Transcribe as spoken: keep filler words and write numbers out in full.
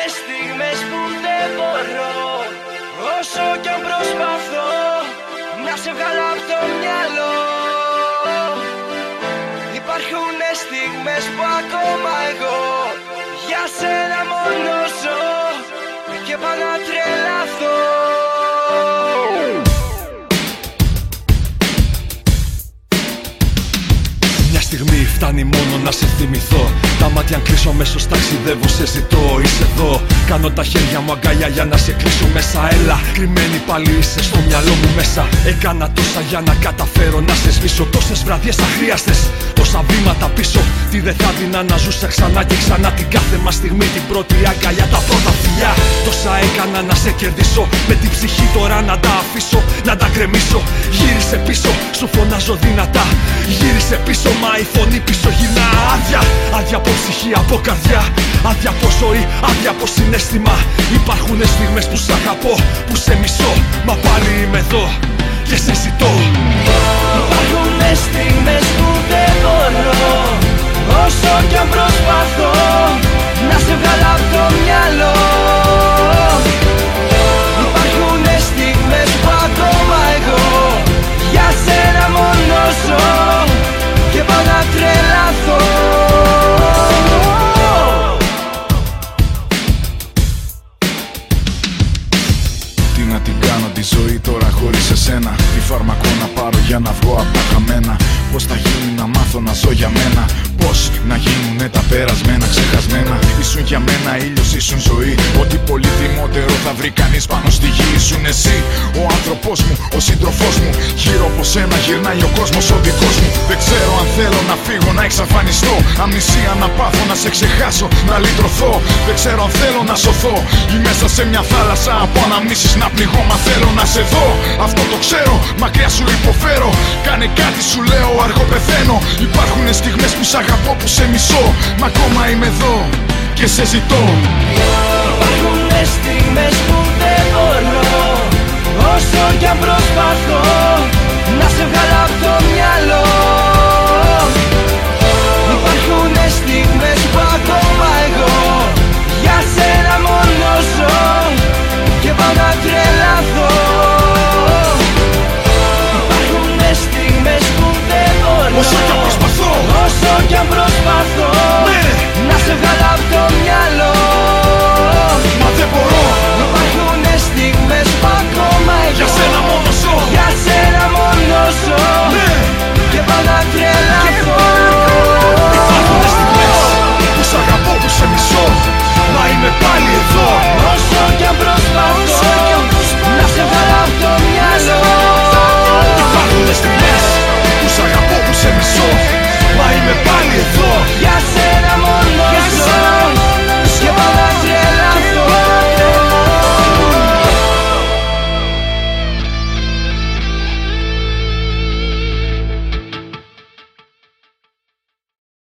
στιγμές που δεν μπορώ, όσο κι αν προσπαθώ, να σε βγάλω απ' το μυαλό. Υπάρχουν στιγμές που ακόμα εγώ για σένα μόνο ζω και πάω να τρελαθώ. Μια στιγμή φτάνει μόνο να σε θυμηθώ. Τα μάτια αν κλείσω αμέσως ταξιδεύω, σε ζητώ. Είσαι εδώ, κάνω τα χέρια μου αγκαλιά για να σε κλείσω μέσα. Έλα, κρυμμένη πάλι είσαι στο μυαλό μου μέσα. Έκανα τόσα για να καταφέρω να σε σβήσω. Τόσες βραδιές αχρίαστες, τόσα βήματα πίσω. Τι δεν θα δίνα να ζούσα ξανά και ξανά την κάθε μας στιγμή. Την πρώτη αγκαλιά, τα πρώτα φιλιά. Τόσα έκανα να σε κερδίσω. Με την ψυχή τώρα να τα αφήσω, να τα γκρεμίσω. Γύρισε πίσω, σου φωνάζω δυνατά. Γύρισε πίσω, μα η φωνή πίσω γυρνά. Άδεια, άδεια από ψυχή, από καρδιά. Άδεια από ζωή, άδεια από συναίσθημα. Υπάρχουνε στιγμές που σ' αγαπώ, που σε μισώ, μα πάλι είμαι εδώ και σε ζητώ. Υπάρχουνε στιγμές που δεν μπορώ, όσο κι αν προσπαθώ, να σε βγάλω απ' το μυαλό. Υπάρχουνε στιγμές που ακόμα εγώ για σένα μόνο ζω και πάω να τρελαθώ. Τι να την κάνω τη ζωή τώρα χωρίς εσένα? Τι φάρμακο να πάρω για να βγω απ' τα χαμένα? Πώς θα γίνει να μάθω να ζω για μένα? Πώς να γίνουνε τα περασμένα ξεχασμένα? Ήσουν για μένα ήλιος, ήσουν ζωή. Ό,τι πολύτιμότερο θα βρει κανείς πάνω στη γη. Ήσουν εσύ, ο άνθρωπός μου, ο σύντροφός μου. Γύρω από σένα γυρνάει ο κόσμος ο δικός μου. Δεν ξέρω αν θέλω να φύγω, να εξαφανιστώ. Αμνησία να πάθω, να σε ξεχάσω, να λυτρωθώ. Δεν ξέρω αν θέλω να σωθώ ή μέσα σε μια θάλασσα από αναμνήσεις να πνιγώ. Μα θέλω να σε δω, αυτό το ξέρω, μακριά σου υποφέρω. Κάνε κάτι σου λέω, αργό πεθαίνω. Υπάρχουνε στιγμές που σ' αγαπώ, που σε μισώ, μα ακόμα είμαι εδώ και σε ζητώ. Υπάρχουνε στιγμές που δεν μπορώ, όσο κι αν προσπαθώ, να σε βγάλω απ' το μυαλό.